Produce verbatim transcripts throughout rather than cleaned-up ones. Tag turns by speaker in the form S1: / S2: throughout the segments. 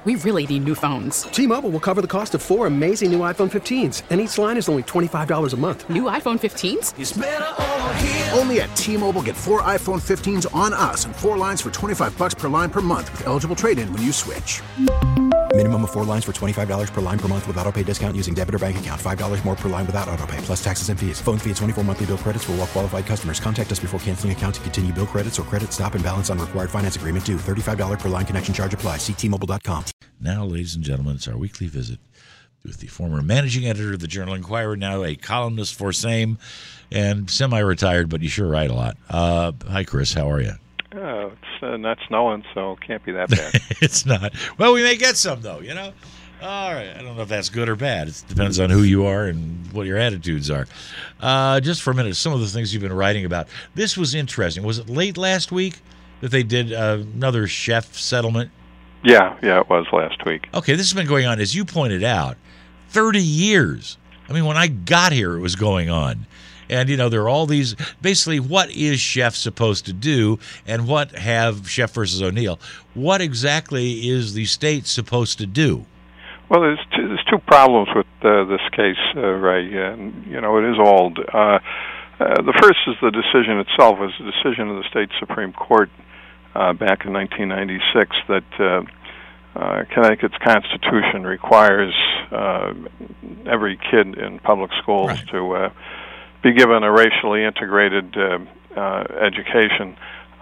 S1: We really need new phones.
S2: T-Mobile will cover the cost of four amazing new iPhone fifteens, and each line is only twenty-five dollars a month.
S1: New iPhone fifteens?
S3: It's better over here.
S4: Only at T-Mobile, get four iPhone fifteens on us and four lines for twenty-five dollars per line per month with eligible trade-in when you switch.
S5: Minimum of four lines for twenty-five dollars per line per month with autopay discount using debit or bank account. five dollars more per line without autopay, plus taxes and fees. Phone fee at twenty-four monthly bill credits for well-qualified customers. Contact us before canceling account to continue bill credits or credit stop and balance on required finance agreement due. thirty-five dollars per line connection charge applies. See T Mobile dot com.
S6: Now, ladies and gentlemen, it's our weekly visit with the former managing editor of the Journal-Inquirer, now a columnist for SAME, and semi-retired, but you sure write a lot. Uh, hi, Chris. How are you?
S7: Oh, it's uh, not snowing, so it can't be that bad.
S6: It's not. Well, we may get some, though, you know? All right. I don't know if that's good or bad. It depends on who you are and what your attitudes are. Uh, just for a minute, some of the things you've been writing about. This was interesting. Was it late last week that they did uh, another chef settlement?
S7: Yeah, yeah, it was last week.
S6: Okay, this has been going on, as you pointed out, thirty years. I mean, when I got here, it was going on. And, you know, there are all these, basically, what is Chef supposed to do, and what have Chef versus O'Neill, what exactly is the state supposed to do?
S7: Well, there's two, there's two problems with uh, this case, uh, Ray, and, you know, it is old. Uh, uh, the first is the decision itself. It was a decision of the state Supreme Court uh, back in nineteen ninety-six that uh, uh, Connecticut's Constitution requires uh, every kid in public schools
S6: right.
S7: to uh, be given a racially integrated uh, uh, education.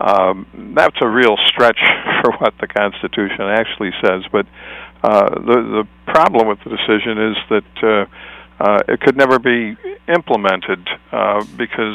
S7: Um, that's a real stretch for what the Constitution actually says, but uh, the, the problem with the decision is that uh, uh, it could never be implemented uh, because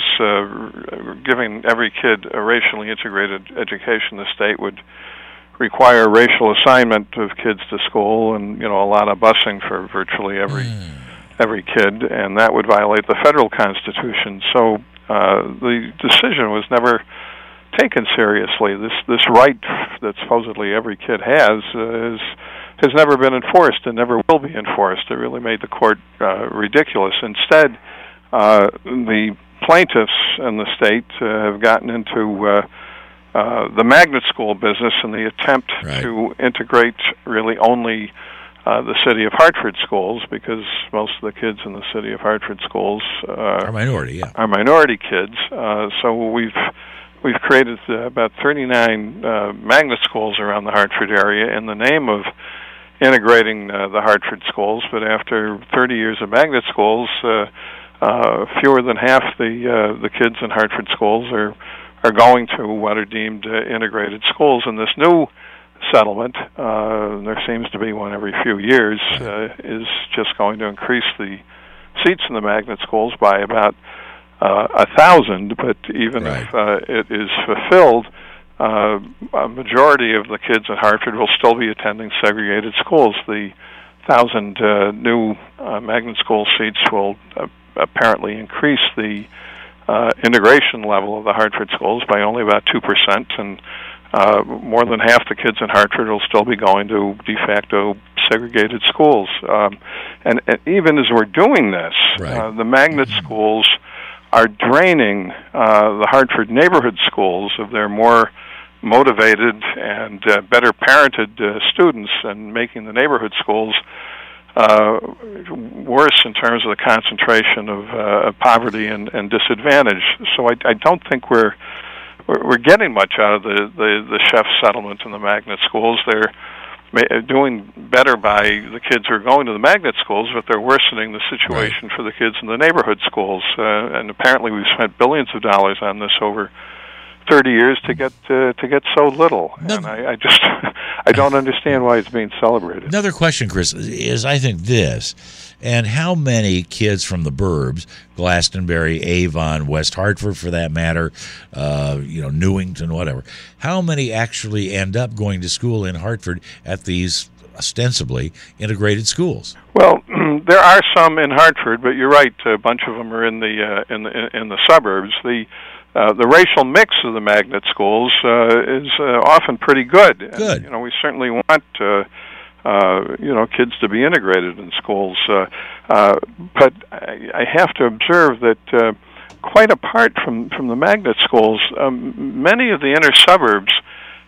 S7: uh, giving every kid a racially integrated education, the state would require racial assignment of kids to school and, you know, a lot of busing for virtually every mm. every kid, and that would violate the federal Constitution. So uh, the decision was never taken seriously. This this right that supposedly every kid has uh, is, has never been enforced and never will be enforced. It really made the court uh, ridiculous. Instead, uh, the plaintiffs and the state uh, have gotten into uh, uh, the magnet school business in the attempt
S6: right.
S7: to integrate really only Uh, the city of Hartford schools, because most of the kids in the city of Hartford schools uh,
S6: are minority, yeah,
S7: are minority kids. Uh, so we've we've created uh, about thirty-nine uh, magnet schools around the Hartford area in the name of integrating uh, the Hartford schools. But after thirty years of magnet schools, uh, uh, fewer than half the uh, the kids in Hartford schools are are going to what are deemed uh, integrated schools. And this new settlement, uh, there seems to be one every few years, uh, is just going to increase the seats in the magnet schools by about uh, a thousand. But even
S6: right.
S7: if uh, it is fulfilled, uh, a majority of the kids at Hartford will still be attending segregated schools. The thousand uh, new uh, magnet school seats will uh, apparently increase the uh, integration level of the Hartford schools by only about two percent, and Uh, more than half the kids in Hartford will still be going to de facto segregated schools. Um, and, and even as we're doing this,
S6: right.
S7: uh, the magnet schools are draining uh, the Hartford neighborhood schools of their more motivated and uh, better parented uh, students, and making the neighborhood schools uh, worse in terms of the concentration of uh, poverty and, and disadvantage. So I, I don't think we're We're getting much out of the, the, the chef settlement in the magnet schools. They're doing better by the kids who are going to the magnet schools, but they're worsening the situation
S6: right.
S7: for the kids in the neighborhood schools. Uh, and apparently we've spent billions of dollars on this over thirty years to get uh, to get so little.
S6: No.
S7: And I, I just I don't understand why it's being celebrated.
S6: Another question, Chris, is I think this, and how many kids from the burbs, Glastonbury, Avon, West Hartford for that matter, uh, you know, Newington, whatever, how many actually end up going to school in Hartford at these ostensibly integrated schools?
S7: Well, there are some in Hartford, but you're right, a bunch of them are in the uh, in the in the suburbs. The Uh, the racial mix of the magnet schools uh, is uh, often pretty good.
S6: Good.
S7: And, you know, we certainly want uh, uh, you know kids to be integrated in schools, uh, uh, but I, I have to observe that uh, quite apart from from the magnet schools, um, many of the inner suburbs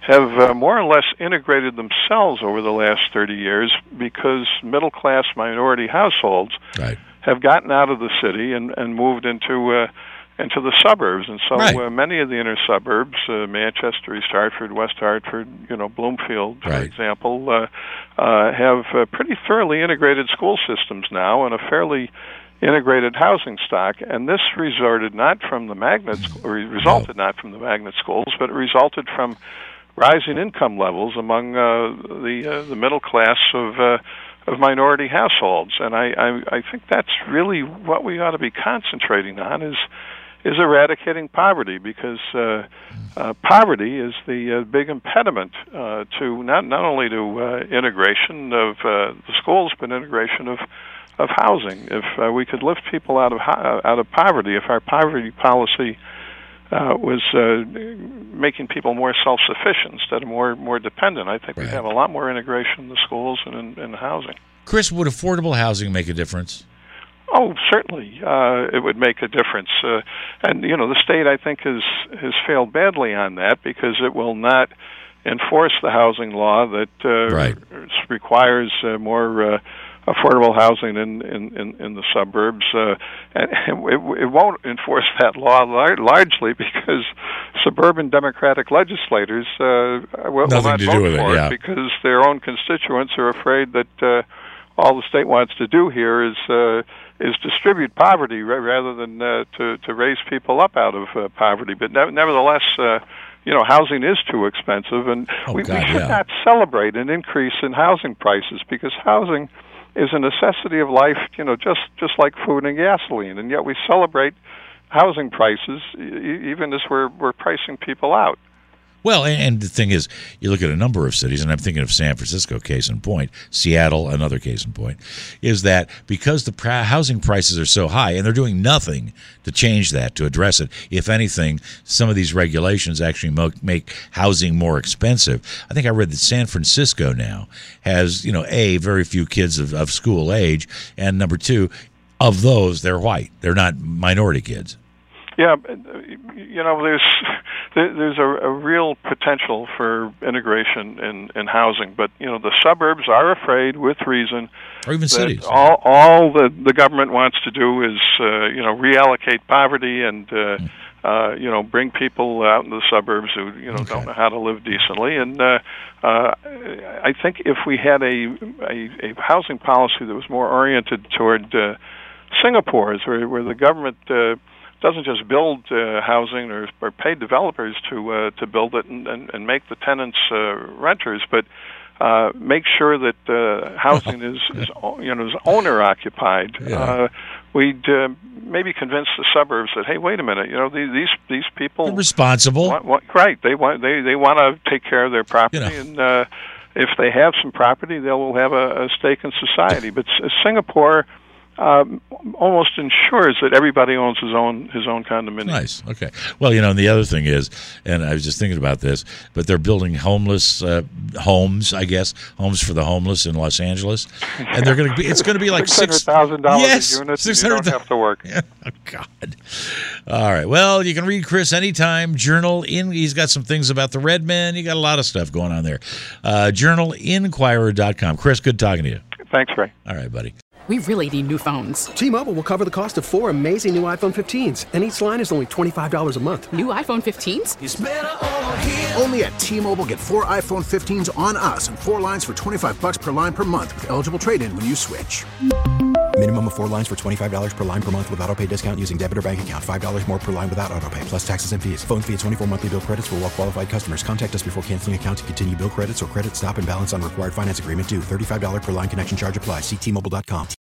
S7: have uh, more or less integrated themselves over the last thirty years because middle-class minority households
S6: right.
S7: have gotten out of the city and, and moved into uh, into the suburbs. And so
S6: right.
S7: uh, many of the inner suburbs, uh, Manchester, East Hartford, West Hartford, you know, Bloomfield, for
S6: right.
S7: example, uh, uh, have uh, pretty thoroughly integrated school systems now and a fairly integrated housing stock. And this resorted not from the magnet, or resulted
S6: no.
S7: not from the magnet schools, but it resulted from rising income levels among uh, the uh, the middle class of uh, of minority households. And I, I I think that's really what we ought to be concentrating on is is eradicating poverty, because uh, uh, poverty is the uh, big impediment uh, to not not only to uh, integration of uh, the schools, but integration of of housing. If uh, we could lift people out of ho- out of poverty, if our poverty policy uh, was uh, making people more self-sufficient instead of more more dependent, I think
S6: right.
S7: we'd have a lot more integration in the schools and in, in housing.
S6: Chris, would affordable housing make a difference?
S7: Oh, certainly, uh, it would make a difference. Uh, and, you know, the state, I think, has, has failed badly on that because it will not enforce the housing law that uh,
S6: right.
S7: requires uh, more uh, affordable housing in, in, in, in the suburbs. Uh, and it, it won't enforce that law lar- largely because suburban Democratic legislators uh, will, will not
S6: to
S7: vote
S6: do with
S7: for
S6: it,
S7: it
S6: yeah.
S7: because their own constituents are afraid that uh, all the state wants to do here is uh, is distribute poverty ra- rather than uh, to to raise people up out of uh, poverty. But ne- nevertheless, uh, you know, housing is too expensive, and
S6: oh,
S7: we,
S6: God,
S7: we should
S6: yeah.
S7: not celebrate an increase in housing prices because housing is a necessity of life. You know, just just like food and gasoline, and yet we celebrate housing prices e- even as we're we're pricing people out.
S6: Well, and, and the thing is, you look at a number of cities, and I'm thinking of San Francisco, case in point, Seattle, another case in point, is that because the pr- housing prices are so high, and they're doing nothing to change that, to address it. If anything, some of these regulations actually mo- make housing more expensive. I think I read that San Francisco now has, you know, A, very few kids of, of school age, and number two, of those, they're white. They're not minority kids.
S7: Yeah, you know, there's there's a, a real potential for integration in, in housing, but you know, the suburbs are afraid, with reason,
S6: or even
S7: that
S6: cities.
S7: All all the the government wants to do is uh, you know reallocate poverty and uh, mm. uh, you know bring people out in the suburbs who you know okay. don't know how to live decently. And uh, uh, I think if we had a, a a housing policy that was more oriented toward uh, Singapore's, where where the government uh, doesn't just build uh, housing or, or pay developers to uh, to build it and, and, and make the tenants uh, renters, but uh, make sure that uh, housing is, is you know is owner occupied.
S6: Yeah.
S7: Uh, we'd uh, maybe convince the suburbs that hey, wait a minute, you know these these, these people
S6: They're responsible,
S7: want, want, right? They want they they want to take care of their property, you know. and uh, if they have some property, they will have a, a stake in society. But S- Singapore. Um, almost ensures that everybody owns his own his own condominium.
S6: Nice. Okay. Well, you know, and the other thing is, and I was just thinking about this, but they're building homeless uh, homes, I guess, homes for the homeless in Los Angeles, and they're going to be. It's going to be like
S7: six
S6: six
S7: hundred thousand dollars
S6: yes,
S7: a unit.
S6: six
S7: hundred. You don't have to work.
S6: Yeah. Oh God. All right. Well, you can read Chris anytime. Journal in. He's got some things about the Red Men. You got a lot of stuff going on there. Uh, journal inquirer dot com. Chris, good talking to you.
S7: Thanks, Ray.
S6: All right, buddy.
S1: We really need new phones.
S2: T-Mobile will cover the cost of four amazing new iPhone fifteens, and each line is only twenty-five dollars a month.
S1: New iPhone fifteens?
S4: It's better over here. Only at T-Mobile, get four iPhone fifteens on us and four lines for twenty-five bucks per line per month with eligible trade-in when you switch.
S5: Minimum of four lines for twenty-five dollars per line per month with autopay discount using debit or bank account. five dollars more per line without autopay, plus taxes and fees. Phone fee at twenty-four monthly bill credits for well-qualified customers. Contact us before canceling account to continue bill credits or credit stop and balance on required finance agreement due. thirty-five dollars per line connection charge applies. See T Mobile dot com.